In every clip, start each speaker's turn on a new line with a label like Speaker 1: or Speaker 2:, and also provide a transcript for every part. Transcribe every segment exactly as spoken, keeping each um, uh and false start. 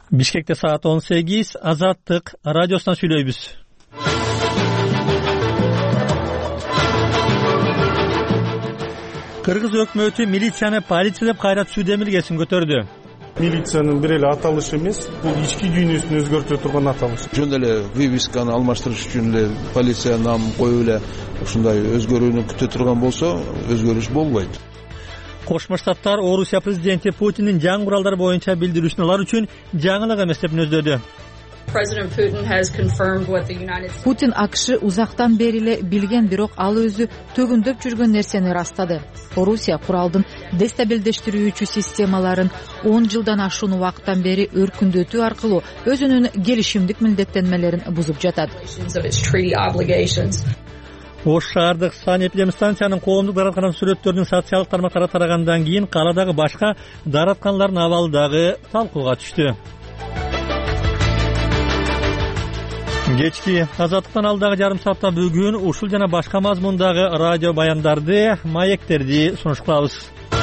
Speaker 1: Бишкекте саат он сегиз, Азаттык радиосунан сүйлөйбүз. Кыргыз өкмөтү милицияны полиция деп кайра түзүүдө милгесин көтөрдү.
Speaker 2: Милициянын бир эле аталышы эмес, бул ички дүйнөсүн өзгөртө турган аталыш.
Speaker 3: Жөн эле вывесканы алмаштырыш үчүн эле полиция намын коюп эле ушундай өзгөрүүнү күтө турган болсо, өзгөрүш болбойт.
Speaker 1: Кошмо Штаттар Орусия президенти Путиндин жаңы куралдар боюнча билдирүүсүн алар үчүн жаңылык эмес деп мүнөздөдү.
Speaker 4: Путин АКШ узактан бери эле билген, бирок ал өзү төгүндөп жүргөн нерсени ырастады. Орусия куралдын дестабилдештирүүчү системаларын он жылдан ашуун убакыттан бери өркүндөтүү аркылуу өзүнүн келишимдик милдеттенмелерин бузуп жатат.
Speaker 1: Ош шаардык санэпидем станциянын коомдук дараткананын сүрөттөрүнүн социалдык тармактарга тарагандан кийин кааладагы башка даратканлардын абалы дагы талкууга түштү. Кечки Азаттыктан алдагы жарым саатта бүгүн ушул жана башка мазмундагы радио баяндарды, маектерди сунуш кылабыз.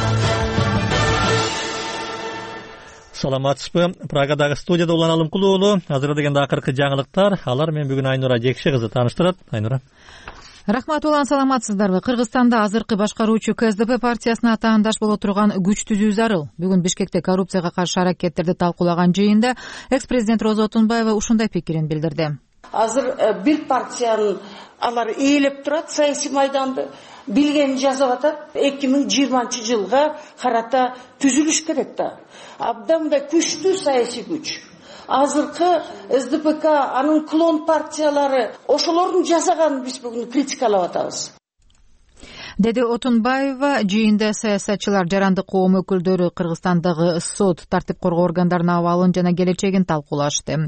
Speaker 1: Саламатсызбы? Прагадагы студияда Улан Алымкулуу. Азыр дегенде акыркы жаңылыктар. Алар менен бүгүн Айнура Жекши кызы тааныштырат. Айнура.
Speaker 4: Рахмат, Улан, саламатсыздарбы? Кыргызстанда азыркы башкаруучу КСДП партиясына таандаш боло турган күч түзүү зарыл. Бүгүн Бишкекте коррупцияга каршы аракеттерди талкуулаган жыйында экс-президент Роза Отунбаева ушундай пикирин билдирди.
Speaker 5: Азыр бир партиянын алар ээлеп турат саясий майданды, билгенин жазып атат. эки миң жыйырманчы жылга карата түзүлүш керек да. Абдан да күчтүү саясий күч. Азыркы СДПК, анын клон партиялары, ошолордун жасаганын биз бүгүн критикалап атабыз.
Speaker 4: Деди Отунбаева, жыйында саясатчылар, жарандык коом өкүлдөрү Кыргызстандагы сот, тартип коргоо органдарынын абалын жана келечегин талкуулашты.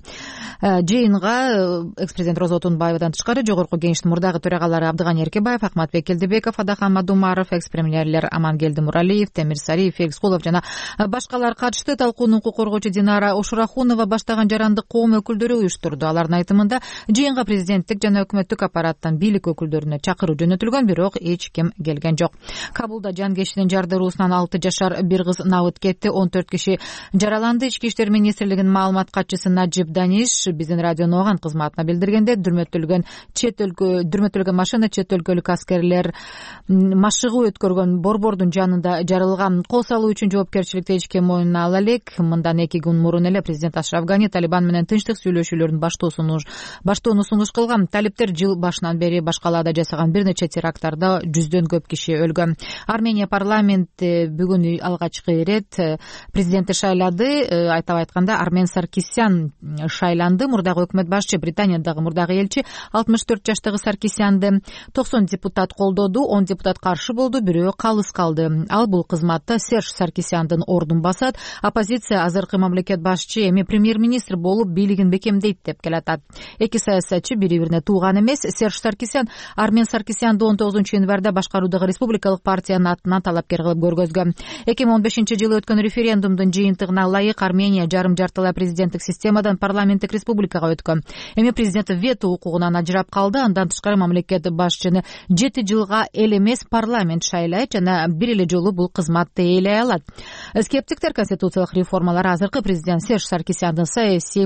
Speaker 4: Жыйынга экс-президент Роза Отунбаевадан тышкары жогорку кеңештин мурдагы төрагалары Абдыганы Эркебаев, Акматбек Келдибеков, Адахан Мадумаров, экс-премьерлер Амангелди Муралиев, Темир Сариев, Экскулов жана башкалар катышты. Талкууну укук коргоочу Динара Ошурахунова баштаган жарандык коом өкүлдөрү уюштурду. Алардын айтымында, жыйынга президенттик жана өкмөттүк аппараттан бийлик өкүлдөрүнө чакыруу жөнөтүлгөн, бирок эч ким келген жок. Кабулда жангешинин жардыруусунан алты жашар бир кыз набыт кетти, он төрт киши жараланды. Ички иштер министрлигинин маалымат катчысы Наджиб Даниш биздин радионун оган кызматына билдиргенде, дүрмөтөлгөн чет өлкө дүрмөтөлгөн машина чет өлкөлүк аскерлер машыгуу өткөргөн борбордун жанында жарылган. Кол салуу үчүн жоопкерчиликти эч ким мойнуна ала элек. Мындан эки күн мурун эле президент Ашраф Гани Талибан менен тынчтык сүйлөшүүлөрүн баштоону сунуш кылган. Талиптер жыл башынан бери башкалаада жасаган бир нече теракттарда жүздөн көп киши өлгөн. Армения парламенти бүгүн алгачкы ирет президентти шайлады. Айтап айтканда, Армен Саркисян шайланды. Мурдагы өкмөт башчы, Британиядагы мурдагы элчи алтымыш төрт жаштагы Саркисянды токсон депутат колдоду, он депутат каршы болду, бирөө калыс калды. Ал бул кызматта Серж Саркисяндын ордун басат. Оппозиция азыркы мамлекет башчы эми премьер-министр болуп бийлигин бекемдейт деп келатат. Эки саясатчы бири-бирине тууган эмес. Серж Саркисян Армен Саркисянды он тогузунчу январда башкаруудагы республикалык партиянын атынан талапкер кылып көргөзгөн. эки миң он бешинчи жылы өткөн референдумдун жыйынтыгына ылайык Армения жарым жартылай президенттик системадан парламенттик республикага өткөн. Эми президент вето укугунан ажырап калды. Андан тышкары мамлекет башчыны жети жылга эл эмес парламент шайлайт жана бир эле жолу бул кызматты ээлей алат. Скептиктер конституциялык реформалар азыркы президент Серж Саркисяндын саясий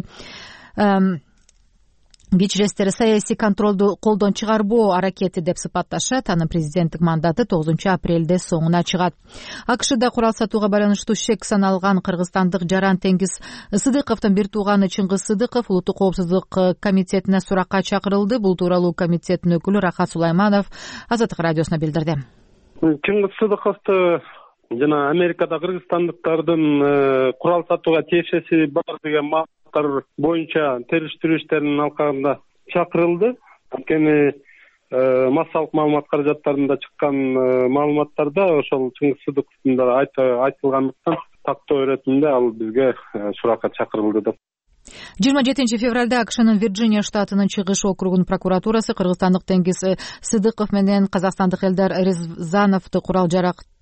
Speaker 4: кечирестери саясий контролду колдон чыгарбоо аракети деп сыпатташат. Анын президенттик мандаты тогузунчу апрелде соңуна чыгат. АКШда курал сатууга байланыштуу шек саналган кыргызстандык Жаран Теңиз Сыдыковдун бир тууганы Чыңгыз Сыдыков улуттук коопсуздук комитетине суракка чакырылды. Бул тууралуу комитеттин өкүлү Рахат Сулайманов Азаттык радиосуна билдирди.
Speaker 2: Чыңгыз Сыдыковду жана Америкада кыргызстандыктардын курал сатууга тиешеси бар деген маалыматтар боюнча териштирүү иштеринин алкагында чакырылды. Анткени массалык маалымат каражаттарында чыккан маалыматтарда ошол Чыңгыз Сыдыковдун да айтылгандыктан тактоо иретинде ал бизге суракка чакырылды деп.
Speaker 4: жыйырма жетинчи февралда АКШнын Вирджиния штатынын Чыгыш округунун прокуратурасы кыргызстандык Теңиз Сыдыков менен казакстандык Элдар Резановду курал жарак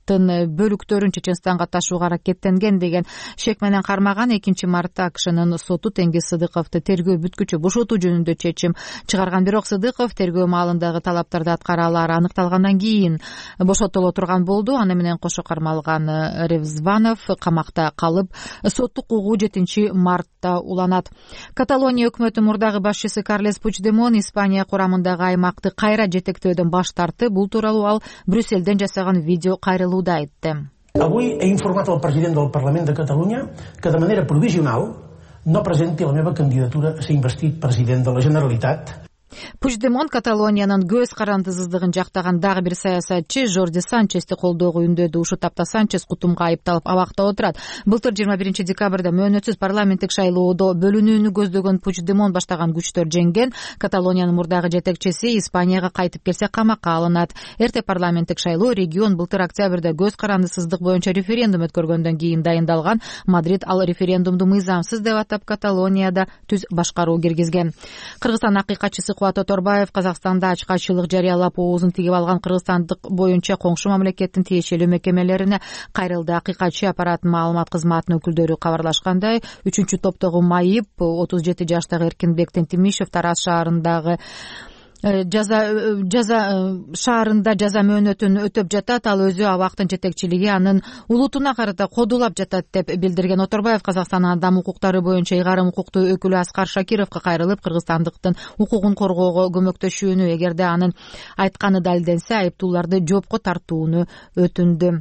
Speaker 4: бөлүктөрүн Чеченстанга ташууга аракеттенген деген шек менен кармаган экинчи мартта АКШнын соту Теңгиз Сыдыковду тергөө бүткүчө бошотуу жөнүндө чечим чыгарган. Бирок Сыдыков тергөө маалындагы талаптарды аткара алары аныкталгандан кийин бошотуло турган болду. Аны менен кошо кармалган Ревзванов камакта калып, соттук угуу жетинчи мартта уланат. Каталония өкмөтү мурдагы башчысы Карлес Пучдемон Испания курамындагы аймакты кайра жетектөөдөн баш тартты. Бул тууралуу ал Брюсселден жасаган видео кайрылууда айтты.
Speaker 6: Avui he informat el president del Parlament de Catalunya que de manera provisional no presenti la meva candidatura a ser investit president de la Generalitat.
Speaker 4: Пучдемон Каталониянын көз карандысыздыгын жактаган дагы бир саясатчы Жорди Санчести колдоого үндөдү. Ушул тапта Санчес кутумга айыпталып абакта отурат. Былтыр жыйырма биринчи декабрда мөөнөтсүз парламенттик шайлоодо бөлүнүүнү көздөгөн Пучдемон баштаган күчтөр жеңген. Каталониянын мурдагы жетекчиси Испанияга кайтып келсе камакка алынат. Эрте парламенттик шайлоо регион былтыр октябрда көз карандысыздык боюнча референдум өткөргөндөн кийин дайындалган. Мадрид ал референдумду мыйзамсыз деп атап Каталонияда түз башкаруу киргизген. Кыргызстан акыйкатчысы Кубат Оторбаев Казакстанда ачкачылык жарыялап оозун тигип алган кыргызстандык боюнча коңшу мамлекеттин тиешелүү мекемелерине кайрылды. Акыйкатчы аппараттын маалымат кызматынын өкүлдөрү кабарлашкандай, үчүнчү топтогу майып отуз жети жаштагы Эркинбек Тентимишев Тараз шаарындагы жаза жаза шаарында жаза мөөнөтүн өтөп жатат. Ал өзү абактын жетекчилиги анын улутуна карата кодулап жатат деп билдирген. Оторбаев Казакстан адам укуктары боюнча ыйгарым укуктуу өкүлү Аскар Шакировго кайрылып, кыргызстандыктын укугун коргоого көмөктөшүүнү, эгерде анын айтканы далилденсе, айыптууларды жоопко тартууну өтүндү.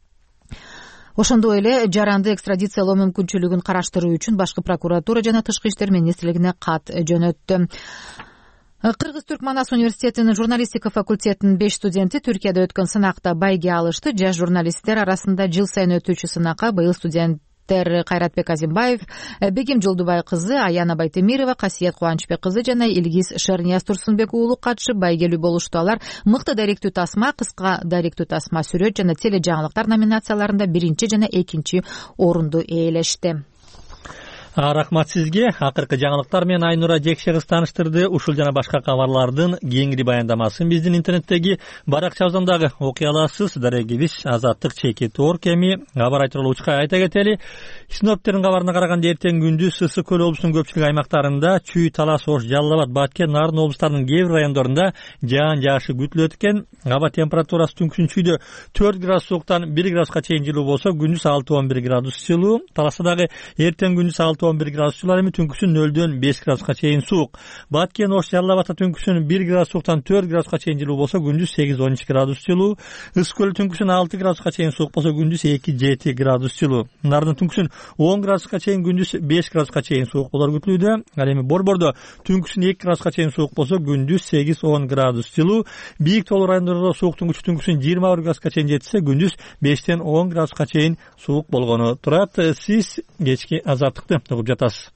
Speaker 4: Ошондой эле жаранды экстрадициялоо мүмкүнчүлүгүн караштыруу үчүн башкы прокуратура жана Тышкы иштер министрлигине кат жөнөттү. Кыргыз-Түрк Манас университетинин журналистика факультетинин беш студенти Түркияда өткөн сынакта байге алышты. Жаш журналисттер арасында жыл сайын өтүүчү сынакка быйыл студенттер Кайратбек Азимбаев, Бегим Жолдубай кызы, Аяна Байтемирова, Касиет Кубанычбек кызы жана Илгиз Шернияз Турсунбек уулу катышып байгелүү болушту. Алар мыкты даректүү тасма, кыска даректүү тасма, сүрөт жана теле жаңылыктар номинацияларында биринчи жана экинчи орунду ээлешти.
Speaker 1: Рахмат сизге. Акыркы жаңылыктар менен Айнура Жекшегиз тааныштырды. Ушул жана башка кабарлардын кеңири баяндамасын биздин интернеттеги баракчабыздан дагы окуй аласыз. Дарегибиз Азаттык чеки тоор кеми кабар айтылуучка айта кетели. Синоптиктердин кабарына караганда эртең күндүз Ысык көл облусунун көпчүлүк аймактарында, Чүй, Талас, Ош, Жалал Абад, Баткен, Нарын облустарынын кээ бир райондорунда жаан жаашы күтүлөт экен. Аба температурасы түнкүсүн Чүйдө төрт градус сууктан бир градуска чейин жылуу болсо, күндүз алты он бир градус жылуу. Таласта дагы эртең күндүз алты он бир градус жылуу, эми түнкүсүн нөлдөн беш градуска чейин суук. Баткен, Ош, Жалал Абадта түнкүсүн бир градус сууктан төрт градуска чейин жылуу болсо, күндүз сегиз он үч градус жылуу. Ысык көл түнкүсүн алты градуска чейин суук болсо, күндүз эки жети градус жылуу. Нарын түнкүсүн он градуска чейин, күндүз беш градуска чейин суук болор күтүлүүдө. Ал эми Борбордо түнкүсүн эки градуска чейин суук болсо, күндүз сегиз он градус жылуу. Бийик тоолуу райондордо сууктун күчү түнкүсүн жыйырма бир градуска чейин жетсе, күндүз бештен он градуска чейин суук болгону турат. Сиз кечки Азаттыкты угуп жатасыз.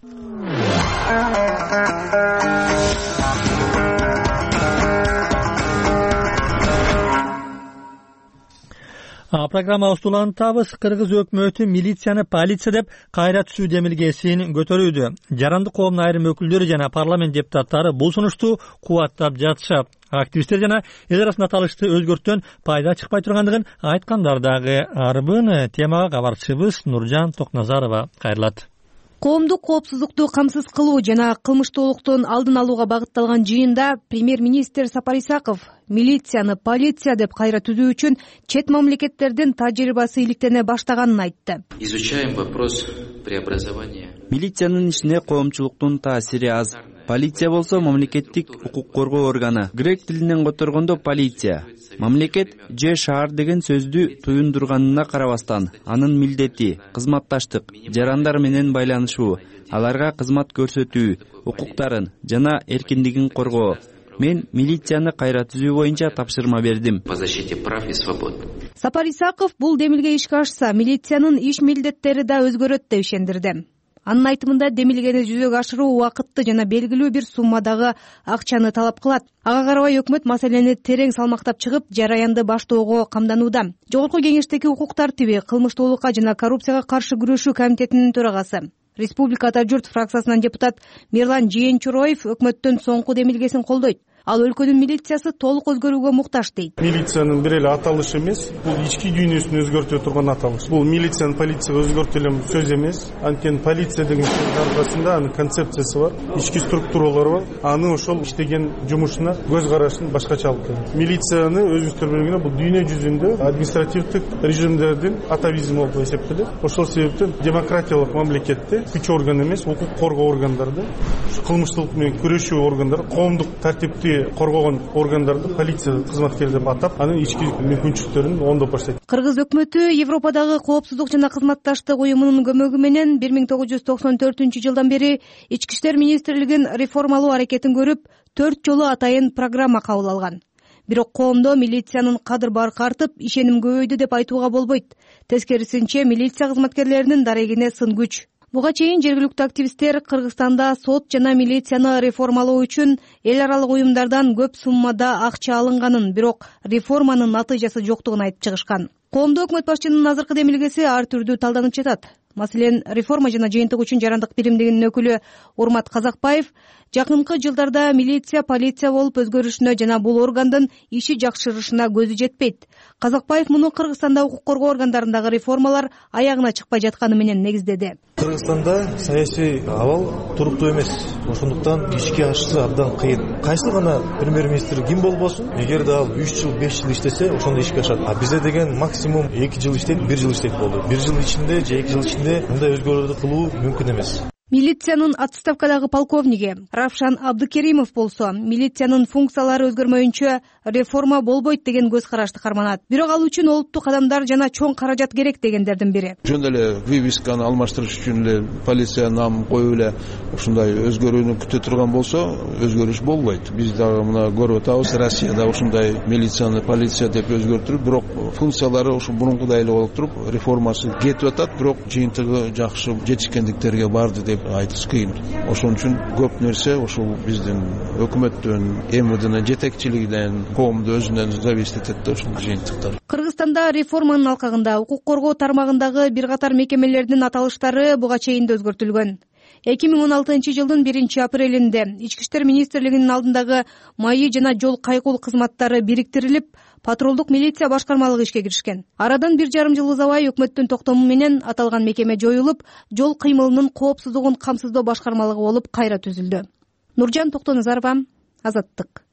Speaker 1: Программабызды улантабыз. Кыргыз өкмөтү милицияны полиция деп кайра түзүү демилгесин көтөрүүдө. Жарандык коомдун айрым өкүлдөрү жана парламент депутаттары бул сунушту кубаттап жатышат. Активисттер жана эл арасында талашты өзгөртөн пайда чыкпай тургандыгын айткандар дагы. Арбын темага кабарчыбыз Нуржан Токназарова кайрылат.
Speaker 7: Коомдук коопсуздукту камсыз кылуу жана кылмыштуулуктун алдын алууга багытталган жыйында премьер-министр Сапар Исаков милицияны полиция деп кайра түзүү үчүн чет мамлекеттердин тажрыйбасы иликтене баштаганын айтты.
Speaker 8: Изучаем вопрос преобразования.
Speaker 9: Милициянын ишине коомчулуктун таасири аз. Полиция болсо мамлекеттик укук коргоо органы. Грек тилинен которгондо полиция. Мамлекет же шаар деген сөздү туюндурганына карабастан, анын милдети кызматташтык, жарандар менен байланышуу, аларга кызмат көрсөтүү, укуктарын жана эркиндигин коргоо. Мен милицияны кайра түзүү боюнча тапшырма бердим.
Speaker 8: По защите прав и свобод.
Speaker 7: Сапар Исаков бул демилге ишке ашса, милициянын иш милдеттери да өзгөрөт деп ишендирди. Анын айтымында демилгени жүзөгө ашыруу убакытты жана белгилүү бир суммадагы акчаны талап кылат. Ага карабай өкмөт маселени терең салмактап чыгып, жараянды баштоого камданууда. Жогорку кеңештеги укук тартиби, кылмыштуулукка жана коррупцияга каршы күрөшүү комитетинин төрагасы, Республика Ата журт фракциясынан депутат Мирлан Жээнчуроев өкмөттүн соңку демилгесин колдойт. Ал өлкөнүн милициясы толук өзгөрүүгө муктаж дейт.
Speaker 10: Милициянын бир эле аталышы эмес, бул ички дүйнөсүн өзгөртө турган аталыш. Бул милициянын полицияга өзгөртө эле сөз эмес. Анткени полиция деген сөздүн аркасында анын концепциясы бар, ички структуралары бар. Аны ошол иштеген жумушуна көз карашын башкача алып келет. Милицияны өзүңүздөр билгендей бул дүйнө жүзүндө административдик режимдердин атавизми болуп эсептелет. Ошол себептен демократиялык мамлекетте күч орган эмес, укук коргоо органдарды, кылмыштуулук менен күрөшүү органдары, коомдук тартипти коргогон органдарды полиция кызматкери деп атап, анын ички мүмкүнчүлүктөрүн оңдоп баштайт.
Speaker 7: Кыргыз өкмөтү Европадагы коопсуздук жана кызматташтык уюмунун көмөгү менен бир миң тогуз жүз токсон төртүнчү жылдан бери Ички иштер министрлигин реформалоо аракетин көрүп, төрт жолу атайын программа кабыл алган. Бирок коомдо милициянын кадыр баркы артып, ишеним көбөйдү деп айтууга болбойт. Тескерисинче, милиция кызматкерлеринин дарегине сын күч. Буга чейин жергиликтүү активисттер Кыргызстанда сот жана милицияны реформалоо үчүн эл аралык уюмдардан көп суммада акча алынганын, бирок реформанын натыйжасы жоктугун айтып чыгышкан. Коомдо өкмөт башчынын азыркы демилгеси ар түрдүү талданып жатат. Маселен, реформа жана жыйынтык үчүн жарандык биримдигинин өкүлү Урмат Казакбаев жакынкы жылдарда милиция полиция болуп өзгөрүшүнө жана бул органдын иши жакшырышына көзү жетпейт. Казакбаев муну Кыргызстанда укук коргоо органдарындагы реформалар аягына чыкпай жатканы менен негиздеди.
Speaker 11: Кыргызстанда саясий абал туруктуу эмес. Ошондуктан ишке ашышы абдан кыйын. Кайсы гана премьер-министр ким болбосун, эгер да ал үч жыл, беш жыл иштесе, ошондо ишке ашат. А бизде деген максимум эки жыл иштейт, бир жыл иштейт болду. бир жыл ичинде же эки жыл ичинде мындай өзгөрүүлөрдү кылуу мүмкүн эмес.
Speaker 7: Милициянын отставкадагы полковниги Равшан Абдыкеримов болсо, милициянын функциялары өзгөрмөйүнчө реформа болбойт деген көз карашты карманат. Бирок ал үчүн олуттук кадамдар жана чоң каражат керек дегендердин бири.
Speaker 3: Жөн эле вивисканы алмаштырыш үчүн эле полиция нам коюп эле ушундай өзгөрүүнү күтө турган болсо, өзгөрүш болбойт. Биз дагы мына көрүп атабыз, Россияда ушундай милицияны полиция деп өзгөртүрүп, бирок функциялары ушу мурункудай эле болуп туруп, реформасы кетип атат, бирок жыйынтыгы жакшы жетишкендиктерге барды деп айтыш кыйын. Ошон үчүн көп нерсе ушул биздин өкмөттөн, эм днын жетекчилигинен, коомду өзүнөн зависит этет да ушул жыйынтыктар.
Speaker 7: Кыргызстанда реформанын алкагында укук коргоо тармагындагы бир катар мекемелердин аталыштары буга чейин да өзгөртүлгөн. эки миң он алтынчы жылдын биринчи апрелинде Ички иштер министрлигинин алдындагы майы жана жол кайгул кызматтары бириктирилип, патрулдук милиция башкармалыгы ишке киришкен. Арадан бир жарым жыл узабай өкмөттүн токтому менен аталган мекеме жоюлуп, жол кыймылынын коопсуздугун камсыздоо башкармалыгы болуп кайра түзүлдү. Нуржан Токтоназарова, Азаттык.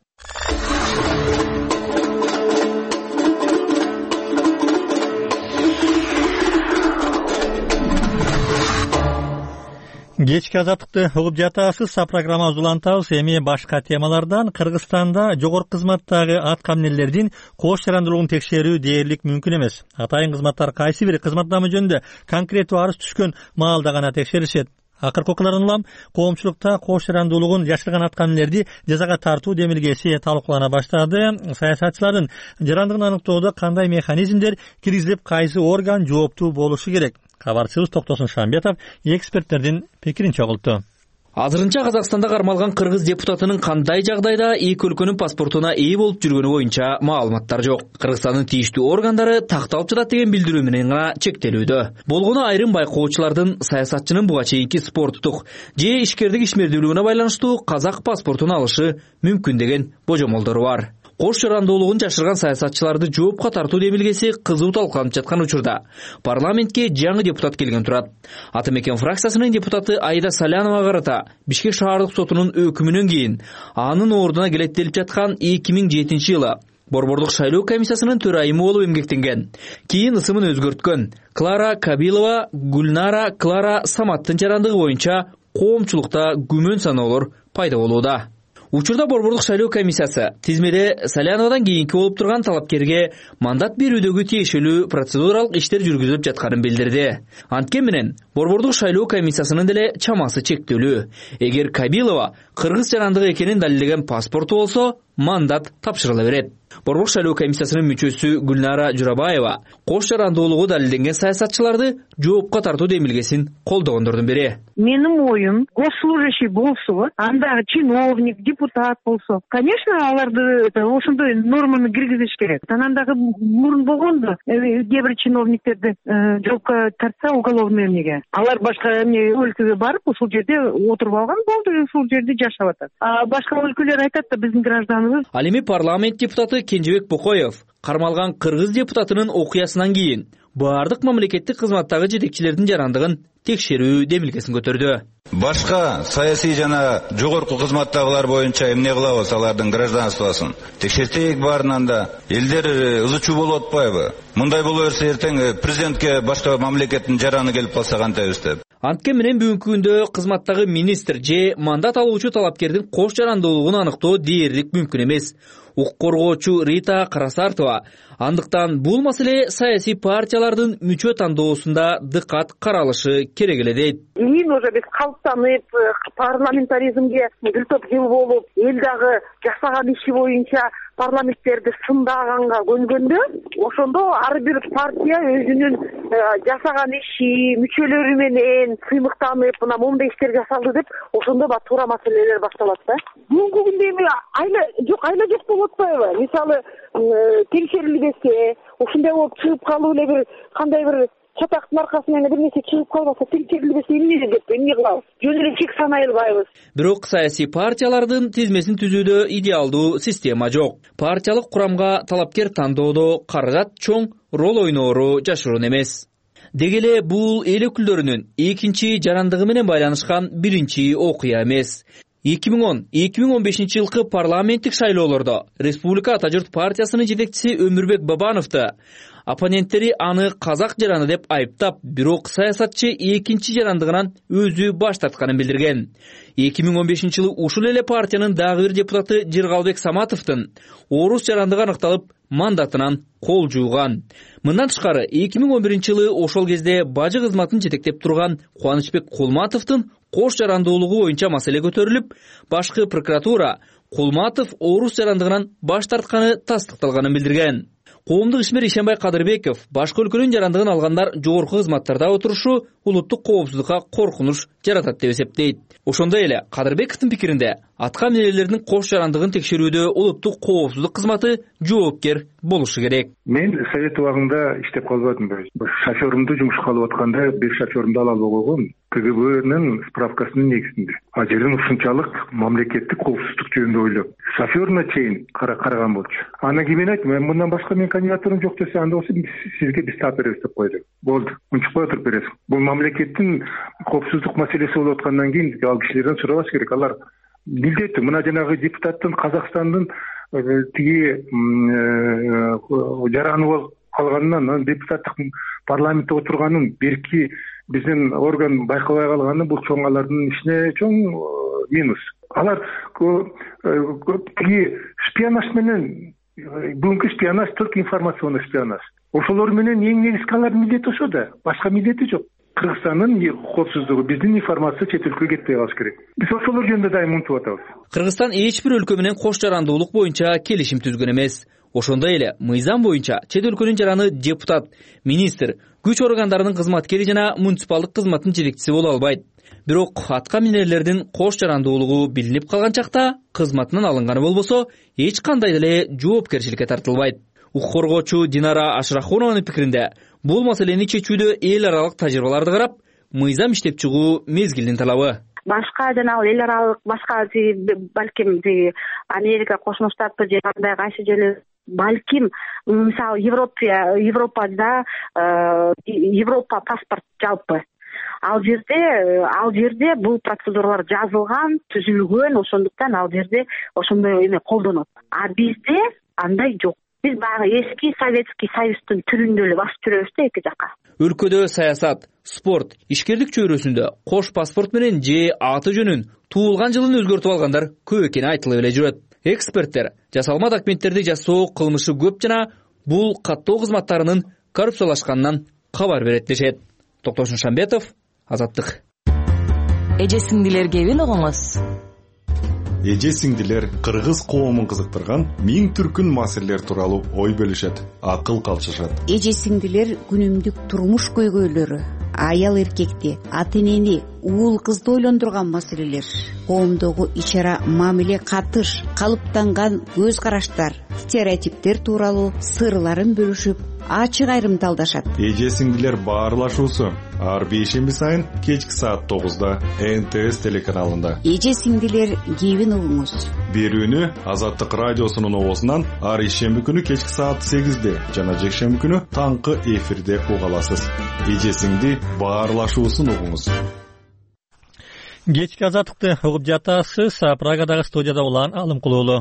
Speaker 1: Кечки Азаттыкты угуп жатасыз. Программабызды улантабыз. Эми башка темалардан Кыргызстанда жогорку кызматтагы атка минерлердин кош жарандуулугун текшерүү дээрлик мүмкүн эмес. Атайын кызматтар кайсы бир кызматтамы жөнүндө конкреттүү арыз түшкөн маалда гана текшеришет. Акыркы окуялардан улам коомчулукта кош жарандуулугун жашырган атка минерди жазага тартуу демилгеси талкуулана баштады. Саясатчылардын жарандыгын аныктоодо кандай механизмдер киргизилип, кайсы орган жооптуу болушу керек? Кабарчыбыз Токтосун Шамбетов эксперттердин пикирин чогултту.
Speaker 12: Азырынча Казакстанда кармалган кыргыз депутатынын кандай жагдайда эки өлкөнүн паспортуна ээ болуп жүргөнү боюнча маалыматтар жок. Кыргызстандын тийиштүү органдары такталып жатат деген билдирүү менен гана чектелүүдө. Болгону айрым байкоочулардын саясатчынын буга чейинки спорттук же ишкердик ишмердүүлүгүнө байланыштуу казак паспортун алышы мүмкүн деген божомолдору бар. Кош жарандуулугун жашырган саясатчыларды жоопко тартуу демилгеси кызуу талкууланып жаткан учурда парламентке жаңы депутат келген турат. Аты мекен фракциясынын депутаты Аида Салянова карата Бишкек шаардык сотунун өкүмүнөн кийин анын ордуна келеттелип жаткан эки миң жетинчи жылы Борбордук шайлоо комиссиясынын төрайымы болуп эмгектенген. Кийин ысымын өзгөрткөн Клара Кабилова Гүлнара Клара Саматтын жарандыгы боюнча коомчулукта күмөн саноолор пайда болууда. Учурда Борбордук шайлоо комиссиясы тизмеде Саляновадан кийинки болуп турган талапкерге мандат берүүдөгү тиешелүү процедуралык иштер жүргүзүлүп жатканын билдирди. Анткени менен Борбордук шайлоо комиссиясынын деле чамасы чектелүү. Эгер Кабилова кыргыз жарандыгы экенин далилдеген паспорту болсо, мандат тапшырыла берет. Борбор шайлоо комиссиясынын мүчөсү Гүлнара Журабаева кош жарандуулугу далилденген саясатчыларды жоопко тартуу демилгесин колдогондордун бири.
Speaker 13: Менин оюм, госслужащий болсо, андагы чиновник, депутат болсо, конечно, аларды ошондой норманы киргизиш керек. Анан дагы мурун болгондо, кээ бир чиновниктерди жоопко тартса уголовный эмнеге. Алар башка эмне өлкөгө барып, ушул жерде отуруп алган, болду, ушул жерде жашап атат. А башка өлкөлөр айтат да биздин гражданыбыз.
Speaker 12: Ал эми парламент депутаты Кенжебек Бокоев кармалган кыргыз депутатынын окуясынан кийин баардык мамлекеттик кызматтагы жетекчилердин жарандыгын текшерүү демилгесин көтөрдү.
Speaker 14: Башка саясий жана жогорку кызматтагылар боюнча эмне кылабыз алардын гражданствосын? Текшертейик баарынан да. Элдер ызычуу болуп атпайбы? Мындай боло берсе эртең президентке башка мамлекеттин жараны келип калса кантайбыз деп.
Speaker 12: Антке менен бүгүнкү күндө кызматтагы министр же мандат алуучу талапкердин кош жарандуулугун аныктоо дээрлик мүмкүн эмес. Укук коргоочу Рита Карасартова андыктан бул маселе саясий партиялардын мүчө тандоосунда дыкат каралышы керек эле дейт.
Speaker 13: Кийин уже биз калыптанып, парламентаризмге гүлтоп жыл болуп, эл дагы жасаган иши боюнча парламенттерди сындаганга көнгөндө, ошондо ар бир партия өзүнүн жасаган иши, мүчөлөрү менен сыймыктанып, мына моундай иштер жасалды деп, ошондо ба туура маселелер башталат да. Бүгүнкү күндө эми айла жок, айла жок болуп атпайбы? Мисалы, текшерилбесе, ушундай болуп чыгып калуу эле бир кандай бир чатактын аркасынан бир нерсе чыгып калбаса, текшерилбесе эмне деп эмне кылабыз? Жөн эле чек санай албайбыз.
Speaker 12: Бирок саясий партиялардын тизмесин түзүүдө идеалдуу система жок. Партиялык курамга талапкер тандоодо каргат чоң рол ойноору жашыруун эмес. Деги эле бул эл өкүлдөрүнүн экинчи жарандыгы менен байланышкан биринчи окуя эмес. эки миң он — эки миң он бешинчи жылкы парламенттик шайлоолордо Республика Ата журт партиясынын жетекчиси Өмүрбек Бабановду оппоненттери аны казак жараны деп айыптап, бирок саясатчы экинчи жарандыгынан өзү баш тартканын билдирген. эки миң он бешинчи жылы ушул эле партиянын дагы бир депутаты Жыргалбек Саматовдун орус жарандыгы аныкталып, мандатынан кол жууган. Мындан тышкары эки миң он биринчи жылы ошол кезде бажы кызматын жетектеп турган Кубанычбек Кулматовдун кош жарандуулугу боюнча маселе көтөрүлүп, башкы прокуратура Кулматов орус жарандыгынан баш тартканы тастыкталганын билдирген. Коомдук ишмер Ишенбай Кадырбеков башка өлкөнүн жарандыгын алгандар жогорку кызматтарда отурушу улуттук коопсуздукка коркунуч жаратат деп эсептейт. Ошондой эле Кадырбековдун пикиринде атка минелердин кош жарандыгын текшерүүдө улуттук коопсуздук кызматы жоопкер болушу керек.
Speaker 15: Мен совет убагында иштеп калбадым. Шофёрумду жумушка алып атканда бир шофёрумду ала албай койгом. КГБнын справкасынын негизинде. А жерден ушунчалык мамлекеттик коопсуздук жөнүндө ойлоп, шофёруна чейин караган болчу. Анан кийин айттым, мен мындан башка менин кандидатурам жок десе, анда болсо сизге биз таап беребиз деп койду. Болду. Унчукпай отуруп бересиң. Бул мамлекеттин коопсуздук маселеси болуп аткандан кийин ал кишилерден сурабаш керек. Алар билдеттүү, мына жанагы депутаттын Казакстандын тиги жараны болуп калганынан, депутаттык парламентте отурганын берки биздин орган байкабай калганы бул чоңалардын ишине чоң минус. Алар тиги шпионаж менен, бүгүнкү шпионаж только информационный шпионаж. Ошолор менен эң негизги алардын милдети ошо да, башка милдети жок. Кыргызстандын коопсуздугу, биздин информация чет өлкөгө кетпей калыш керек. Биз ошолор жөнүндө дайым умтуп атабыз.
Speaker 12: Кыргызстан эч бир өлкө менен кош жарандуулук боюнча келишим түзгөн эмес. Ошондой эле мыйзам боюнча чет өлкөнүн жараны депутат, министр, күч органдарынын кызматкери жана муниципалдык кызматтын жетекчиси боло албайт. Бирок атка минерлердин кош жарандуулугу билинип калган чакта кызматынан алынганы болбосо, эч кандай деле жоопкерчиликке тартылбайт. Укук коргоочу Динара Ашрахунованын пикиринде, бул маселени чечүүдө эл аралык тажрыйбаларды карап, мыйзам иштеп чыгуу мезгилдин талабы.
Speaker 13: Башка жанагы эл аралык, башка балким Америка Кошмо Штаты же кандай кайсы жерлер, балким мисалы Европа, Европада Европа паспорт жалпы. Ал жерде, ал жерде бул процедуралар жазылган, түзүлгөн, ошондуктан ал жерде ошондой эме колдонот. А бизде андай жок. Биз баягы эски Советский Союздун түрүндө эле басып жүрөбүз да эки жакка.
Speaker 12: Өлкөдө саясат, спорт, ишкерлик чөйрөсүндө кош паспорт менен же аты жөнүн, туулган жылын өзгөртүп алгандар көп экени айтылып эле жүрөт. Эксперттер жасалма документтерди жасоо кылмышы көп жана бул каттоо кызматтарынын коррупциялашканынан кабар берет дешет. Токтошун Шамбетов, Азаттык.
Speaker 16: Эже сиңдилерге эбин огоңуз. эже сиңдилер кыргыз коомун кызыктырган миң түркүн маселелер тууралуу ой бөлүшөт, акыл калчышат.
Speaker 17: Эже сиңдилер күнүмдүк турмуш көйгөйлөрү, аял эркекти, ата энени, уул кызды ойлондурган маселелер, коомдогу ич ара мамиле катыш, калыптанган көз караштар, стереотиптер тууралуу сырларын бөлүшүп, ачык айрымдалдашат.
Speaker 16: Эже сиңдилер баарлашуусу ар бейшемби сайын кечки саат тогузда эн тэ эс телеканалында.
Speaker 17: Эже сиңдилер кебин угуңуз.
Speaker 16: Берүүнү Азаттык радиосунун оозунан ар ишемби күнү кечки саат сегизде жана жекшемби күнү таңкы эфирде уга аласыз. Эже сиңди баарлашуусун угуңуз.
Speaker 1: Кечки Азаттыкты угуп жатасыз. Прагадагы студияда улан Алым Кулуулу.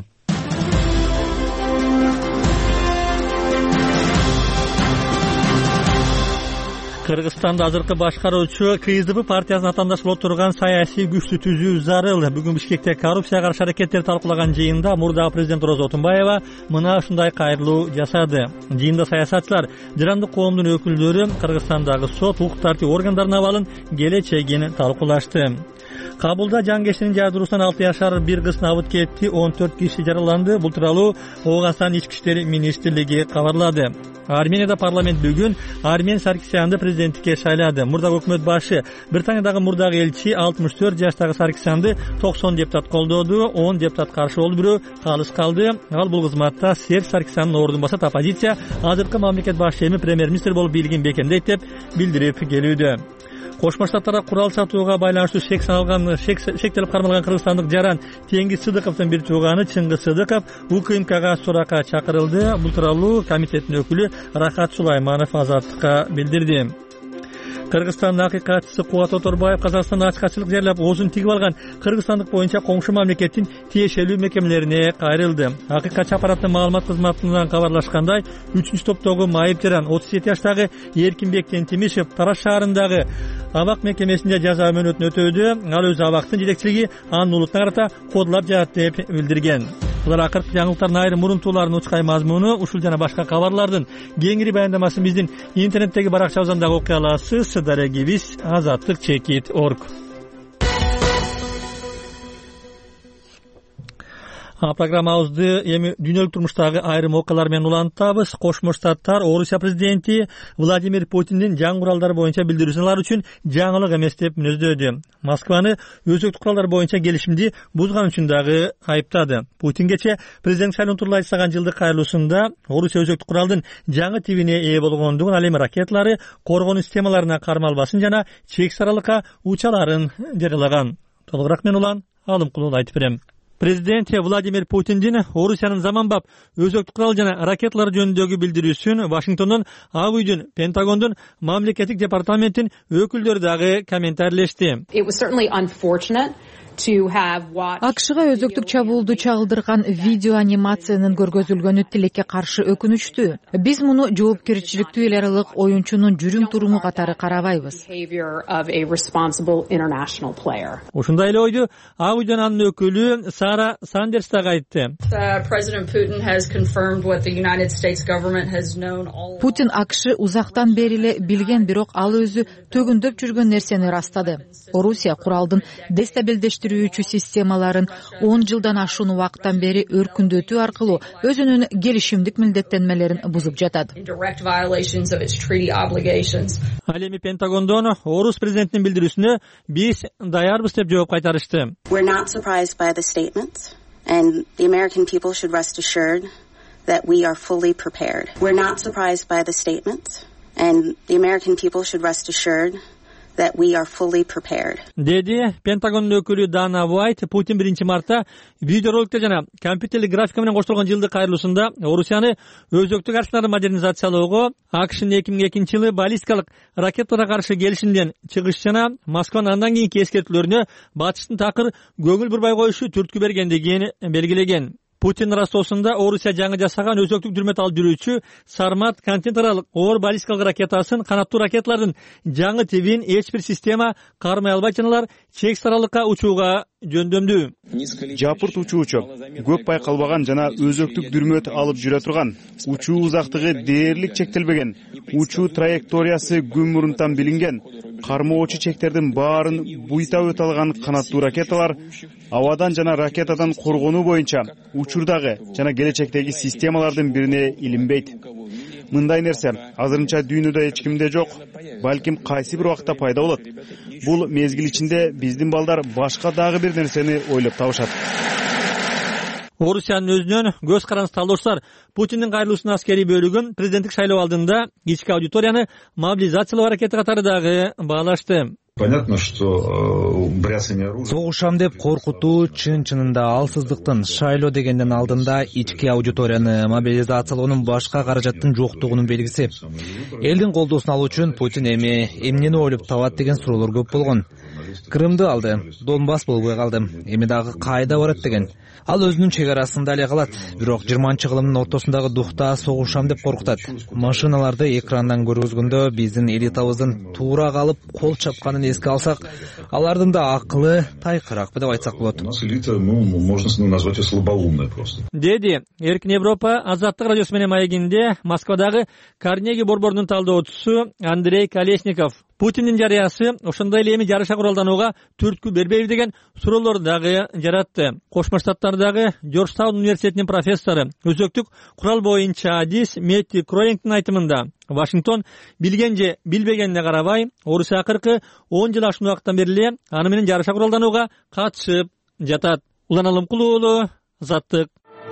Speaker 1: Кыргызстанда азыркы башкаруучу ка эс дэ пэ партиясына атаандаш боло турган саясий күчтү түзүү зарыл. Бүгүн Бишкекте коррупцияга каршы аракеттерди талкуулаган жыйында мурдагы президент Роза Отунбаева мына ушундай кайрылуу жасады. Жыйында саясатчылар, жарандык коомдун өкүлдөрү Кыргызстандагы сот, укук тартип органдарынын абалын, келечегин талкуулашты. Кабулда жангешинин жардыруусунан алты жашар бир кыз абыт кетти, он төрт киши жараланды. Бул тууралуу Ооганстан ички иштер министрлиги кабарлады. Арменияда парламент бүгүн Армен Саркисянды президенттикке шайлады. Мурдагы өкмөт башы, Британиядагы мурдагы элчи алтымыш төрт жаштагы Саркисянды токсон депутат колдоду, он депутат каршы болду, бирөө калыс калды. Ал бул кызматта Серж Саркисяндын ордун басат. Оппозиция азыркы мамлекет башы эми премьер-министр болуп билгин бекемдейт деп билдирип келүүдө. Кошмо Штаттарда курал сатууга байланыштуу шек салган, шектелип кармалган кыргызстандык жаран Теңиз Сыдыковдун бир тууганы Чыңгыз Сыдыков УКМКга суракка чакырылды. Бул тууралуу комитеттин өкүлү Рахат Сулайманов Азаттыкка билдирди. Кыргызстандын акыйкатчысы Кубат Оторбаев Казакстанда ачкачылык жерлеп оозун тигип алган кыргызстандык боюнча коңшу мамлекеттин тиешелүү мекемелерине кайрылды. Акыйкатчы аппараттын маалымат кызматынан кабарлашкандай, үчүнчү топтогу майып жаран отуз жети жаштагы Эркинбек Тентимишев Тараз шаарындагы абак мекемесинде жаза мөөнөтүн өтөөдө. Ал өз абактын жетекчилиги анын улутуна карата кодулап жатат деп билдирген. Булар акыркы жаңылыктардын айрым мурунтууларынын учкай мазмуну. Ушул жана башка кабарлардын кеңири баяндамасын биздин интернеттеги баракчабыздан окуй аласыз. Дарегибиз азаттык чекит точка орг. Программабызды эми дүйнөлүк турмуштагы айрым окуялар менен улантабыз. Кошмо Штаттар Орусия президенти Владимир Путиндин жаңы куралдар боюнча билдирүүсүн алар үчүн жаңылык эмес деп мүнөздөдү. Москваны өзөктүк куралдар боюнча келишимди бузган үчүн дагы айыптады. Путин кече президент шайлоонун турулай жасаган жылдык кайрылуусунда Орусия өзөктүк куралдын жаңы тибине ээ болгондугун, ал эми ракеталары коргонуу системаларына кармалбасын жана чексиз аралыкка учаларын жарыялаган. Толугураак мен улан Алым Кулуу айтып берем. Президент Владимир Путиндин Орусиянын заманбап өзөктүк курал жана ракеталар жөнүндөгү билдирүүсүн Вашингтондон, Ак үйдүн, Пентагондун, мамлекеттик департаменттин өкүлдөрү дагы комментарийлешти.
Speaker 4: АКШга өзөктүк чабуулду чагылдырган видео анимациянын көргөзүлгөнү тилекке каршы өкүнүчтүү. Биз муну жоопкерчиликтүү эл аралык оюнчунун жүрүм туруму катары карабайбыз.
Speaker 1: Ушундай эле ойду Ак үйдөн анын өкүлү Сара Сандерс дагы айтты.
Speaker 4: Путин АКШ узактан бери эле билген, бирок ал өзү төгүндөп жүргөн нерсени ырастады. Орусия куралдын дестабилдештирүүчү системаларын он жылдан ашуун убакыттан бери өркүндөтүү аркылуу өзүнүн келишимдик милдеттенмелерин бузуп жатат.
Speaker 1: Ал эми Пентагондон Орус президентинин билдирүүсүнө биз даярбыз деп жооп кайтарышты.
Speaker 18: And the American people should rest assured that we are fully prepared. We're not surprised by the statements, and the American people should rest assured that we are fully prepared.
Speaker 1: Деди Пентагондун өкүлү Дана Уайт. Путин биринчи мартта видеороликтер жана компьютерлик графика менен коштолгон жылдык кайрылуусунда Орусияны өзөктүк арсеналды модернизациялоого, АКШнын эки миң экинчи жылы баллистикалык ракеталарга каршы келишимден чыгыш жана Москванын андан кийинки эскертүүлөрүнө батыштын такыр көңүл бурбай коюшу түрткү бергендигин белгилеген. Путин растоосунда Орусия жаңы жасаган өзөктүк дүрмөт алып жүрүүчү Сармат континенталык оор баллистикалык ракетасын, канаттуу ракеталардын жаңы тибин эч бир система кармай албайт, жаналар чексиз аралыкка учууга жөндөмдүү.
Speaker 19: Жапырт учуучу көп байкалбаган жана өзөктүк дүрмөт алып жүрө турган, учуу узактыгы дээрлик чектелбеген, учуу траекториясы күн мурунтан билинген, кармоочу чектердин баарын буйта өтө алган канаттуу ракеталар абадан жана ракетадан коргонуу боюнча учурдагы жана келечектеги системалардын бирине илинбейт. Мындай нерсе азырынча дүйнөдө эч кимде жок, балким кайсы бир убакта пайда болот. Бул мезгил ичинде биздин балдар башка дагы бир нерсени ойлоп табышат.
Speaker 1: Орусиянын өзүнөн көз каранды талдоочулар Путиндин кайрылуусунун аскерий бөлүгүн президенттик шайлоо алдында ички аудиторияны мобилизациялоо аракети катары дагы баалашты.
Speaker 20: Понятно, что согушам деп коркутуу чын-чынында алсыздыктын, шайлоо дегенден алдында ички аудиторияны мобилизациялоонун башка каражаттын жоктугунун белгиси. Элдин колдоосун алуу үчүн Путин эми эмнени ойлоп табат деген суроолор көп болгон. Крымды алды, Донбасс болбой калды, эми дагы кайда барат деген. Ал өзүнүн чек арасында эле калат, бирок жыйырманчы кылымдын ортосундагы духта согушам деп коркутат. Машиналарды экрандан көргөзгөндө биздин элитабыздын туура калып кол чапканын эске алсак, алардын да акылы тайкыракпы деп айтсак болот.
Speaker 1: Деди Эркин Европа Азаттык радиосу менен маегинде Москвадагы Карнеги борборунун талдоочусу Андрей Колесников. Путиндин жарыясы ошондой эле эми жарыша куралданууга түрткү бербейби деген суроолорду дагы жаратты. Кошмо Штаттардагы Жоржтаун университетинин профессору, өзөктүк курал боюнча адис Метти Кроингдин айтымында, Вашингтон билген же билбегенине карабай, Орусия акыркы он жыл ашкан убакыттан бери эле аны менен жарыша куралданууга катышып жатат. Улан Алымкулуу уулу, Азаттык.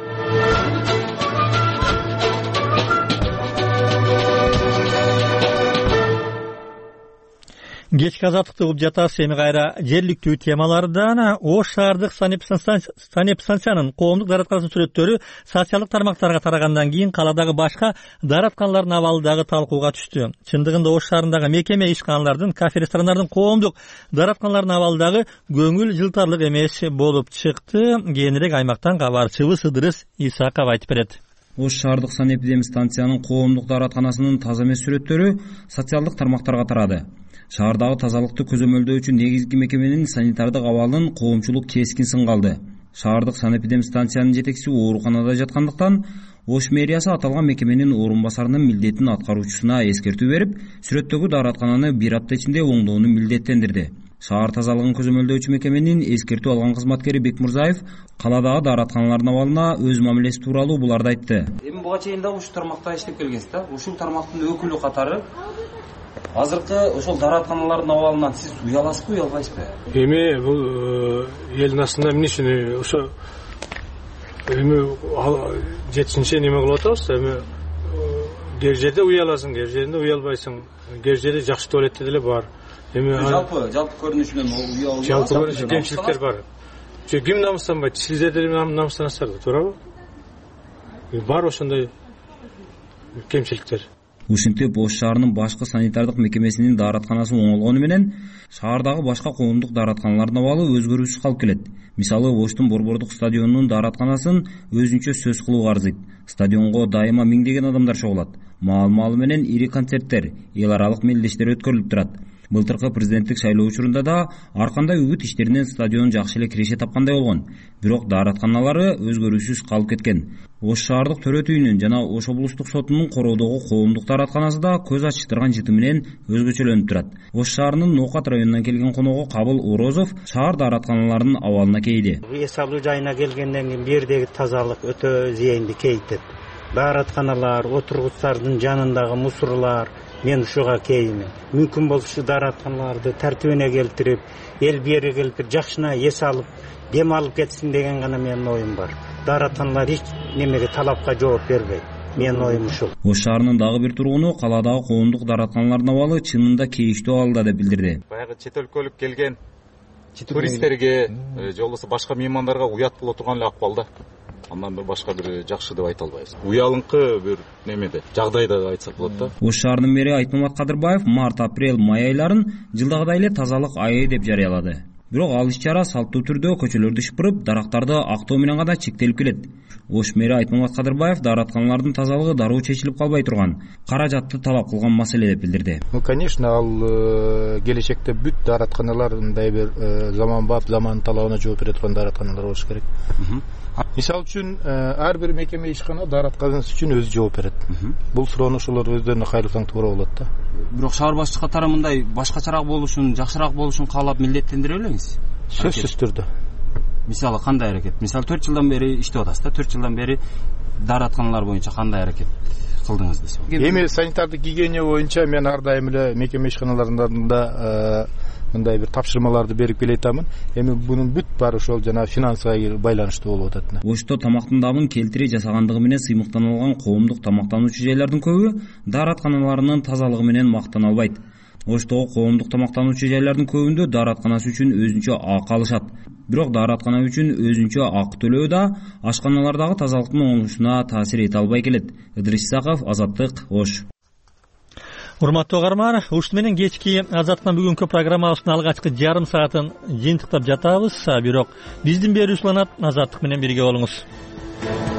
Speaker 1: Кечки Азаттыкты угуп жатасыз. Эми кайра жергиликтүү темалардан Ош шаардык санэпидстанциянын коомдук дааратканасынын сүрөттөрү социалдык тармактарга тарагандан кийин каладагы башка дааратканалардын абалы дагы талкууга түштү. Чындыгында Ош шаарындагы мекеме ишканалардын, кафе ресторандардын коомдук дааратканалардын абалы дагы көңүл жылтарлык эмес болуп чыкты. Кийинирээк аймактан кабарчыбыз Ыдырыс Исаков айтып берет.
Speaker 21: Ош шаардык санэпидстанциянын коомдук дааратканасынын таза эмес сүрөттөрү социалдык тармактарга тарады. Шаардагы тазалыкты көзөмөлдөө үчүн негизги мекеменин санитардык абалын коомчулук кескин сынга алды. Шаардык санэпидстанциянын жетекчиси ооруканада жаткандыктан Ош мэриясы аталган мекеменин орун басарынын милдетин аткаруучусуна эскертүү берип, сүрөттөгү даараткананы бир апта ичинде оңдоону милдеттендирди. Шаар тазалыгын көзөмөлдөөчү мекеменин эскертүү алган кызматкери Бекмурзаев каладагы дааратканалардын абалына өз мамилеси тууралуу буларды айтты.
Speaker 22: Эми буга чейин да ушул тармакта иштеп келгенсиз да? Ушул тармактын өкүлү катары азыркы ошол дааратканалардын абалынан сиз уяласызбы, уялбайсызбы?
Speaker 23: Эми бул элдин астында эмне үчүн ошо эми жетишинче неме кылып атабыз. Эми кээ жерде уяласың, кээ жерде уялбайсың, кээ жерде жакшы туалетте деле бар. Эми
Speaker 22: жалпы жалпы көрүнүшүнөн уялуу.
Speaker 23: Жалпы көрүнүшү кемчиликтер бар. Же ким намыстанбайт? Сиздер деле намыстанасыздар, туурабы? Бар ошондой кемчиликтер.
Speaker 21: Ушинтип Ош шаарынын башкы санитардык мекемесинин дааратканасы оңолгону менен шаардагы башка коомдук дааратканалардын абалы өзгөрүүсүз калып келет. Мисалы Оштун борбордук стадионунун дааратканасын өзүнчө сөз кылууга арзыйт. Стадионго дайыма миңдеген адамдар чогулат. Маал-маалы менен ири концерттер, эл аралык мелдештер өткөрүлүп турат. Былтыркы президенттик шайлоо учурунда да ар кандай үгүт иштеринен стадион жакшы эле киреше тапкандай болгон. Бирок дааратканалары өзгөрүүсүз калып кеткен. Ош шаардык төрөт үйүнүн жана Ош облустук сотунун короодогу коомдук дааратканасы да көз ачыштырган жыты менен өзгөчөлөнүп турат. Ош шаарынын Ноокат районунан келген коногу Кабыл Орозов шаар дааратканаларынын абалына кейди.
Speaker 24: Эс алуу жайына келгенден кийин бердеги тазалык өтө зыянды кейтет. Дааратканалар, отургучтардын жанындагы мусорлар мен ушуга кейиmin. Мүмкүн болушу дааратканаларды тартибине келтирип, эл бери келип жакшына эс алып, дем алып кетсин деген гана менин оюм бар. Дааратканалар эч немеге талапка жооп бербейт. Менин оюм ушул.
Speaker 21: Ош шаарынын дагы бир тургуну каладагы коомдук дааратканалардын абалы чынында кейиштүү абалда деп билдирди.
Speaker 25: Баягы чет өлкөлүк келген туристтерге же болбосо башка меймандарга уят боло турган эле акыбалда. Андан бир башка бир жакшы деп айта албайбыз. Уялыңкы бир немеде, жагдайда айтсак болот да.
Speaker 21: Ош шаарынын мэри Айтмамат Кадырбаев март, апрель, май айларын жылдагыдай эле тазалык айы деп жарыялады. бирок ал иш чара салттуу түрдө көчөлөрдү шыпырып, дарактарды актоо менен гана чектелип келет. Ош мэри Айтмамат Кадырбаев дааратканалардын тазалыгы дароо чечилип калбай турган, каражатты талап кылган маселе деп билдирди.
Speaker 2: Ну, конечно, ал келечекте бүт дааратканалар мындай бир заманбап, заманын талабына жооп бере турган дааратканалар болуш керек. Мисалы үчүн, ар бир мекеме ишкана дааратканасы үчүн өзү жооп берет. Бул суроону ошолор өздөрүнө кайрылсаң туура болот да.
Speaker 22: Бирок шаар башчы катары мындай башкачараак болушун, жакшыраак болушун каалап милдеттендире белеңиз?
Speaker 2: Сөзсүз түрдө.
Speaker 22: Мисалы кандай аракет? Мисалы төрт жылдан бери иштеп атасыз да, төрт жылдан бери дааратканалар боюнча кандай аракет кылдыңыз десем?
Speaker 2: Эми санитардык гигиена боюнча мен ар дайым эле мекеме ишканаларында мындай бир тапшырмаларды берип келе атамын. Эми бунун бүт баары ошол жана финансыга байланыштуу болуп атат.
Speaker 21: Ошто тамактын дабын келтире жасагандыгы менен сыймыктанылган коомдук тамактануучу жайлардын көбү дааратканаларынын тазалыгы менен мактана албайт. Оштогу коомдук тамактануучу жайлардын көбүндө дааратканасы үчүн өзүнчө акы алышат. Бирок даараткана үчүн өзүнчө акы төлөө да ашканалардагы тазалыктын оңушуна таасир эте албай келет. Ыдырыс Исаков, Азаттык, Ош.
Speaker 1: Урматтуу угарман, Уш менен кечки Азаттын бүгүнкү программабыздын алгачкы жарым саатын жыйынтыктап жатабыз, бирок биздин берүүчү Азаттык менен бирге болуңуз.